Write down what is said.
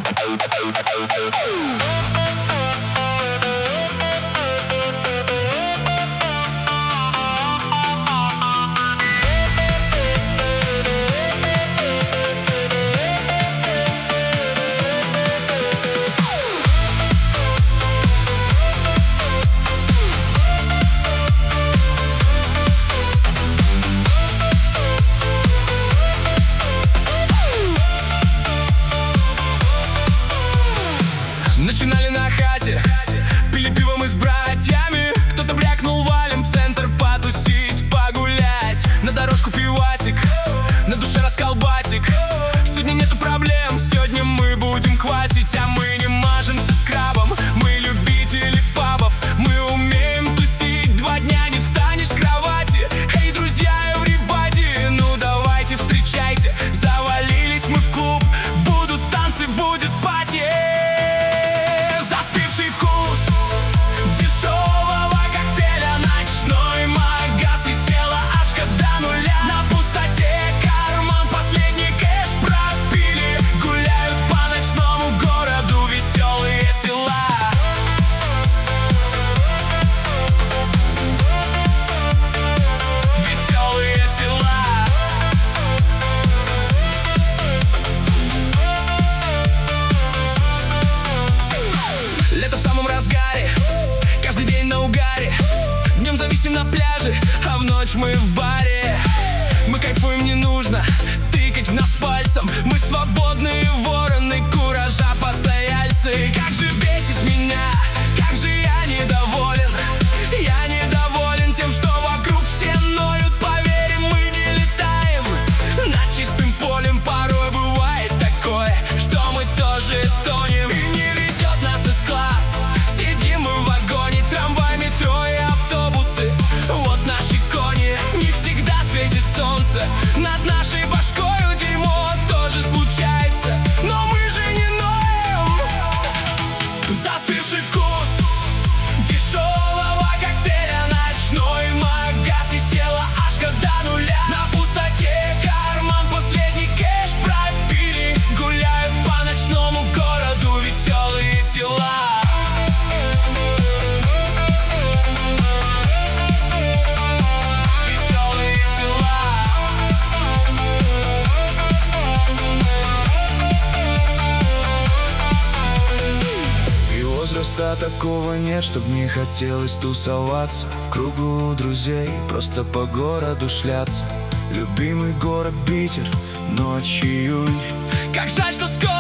Начинали на хате, пили пиво мы с братьями. Кто-то брякнул: валим в центр потусить, погулять. На дорожку пивасик, на душе расколбасик. Сегодня нету проблем, сегодня мы будем квасить. А мы не мажемся скрабом, мы любители пабов. Мы умеем тусить, 2 дня не встанешь с кровати. Эй, друзья, everybody, ну давайте встречайте. Завалились мы в клуб, будут танцы, будет пати. Каждый день на угаре, днем зависим на пляже, а в ночь мы в баре. Мы кайфуем, не нужно тыкать в нас пальцем. Мы свободные вороны, куража постояльцы. Как же бесит меня, как же я недоволен. Я недоволен тем, что вокруг все ноют. Поверь, мы не летаем над чистым полем. Порой бывает такое, что мы тоже тонем. И не везет нас из-класс, сидим мы в вагоне. Трамвай, метро и автобусы, вот наши кони. Не всегда светит солнце над нашей башкой. Дерьмо тоже случается, но мы же не ноем. Застывший вкус дешевого коктейля, ночной магаз, и села ашка до нуля. На пустоте карман, последний кэш пропили. Гуляют по ночному городу веселые тела. Возраста такого нет, чтоб не хотелось тусоваться в кругу друзей, просто по городу шляться. Любимый город Питер, ночь, июнь. Как жаль, что скоро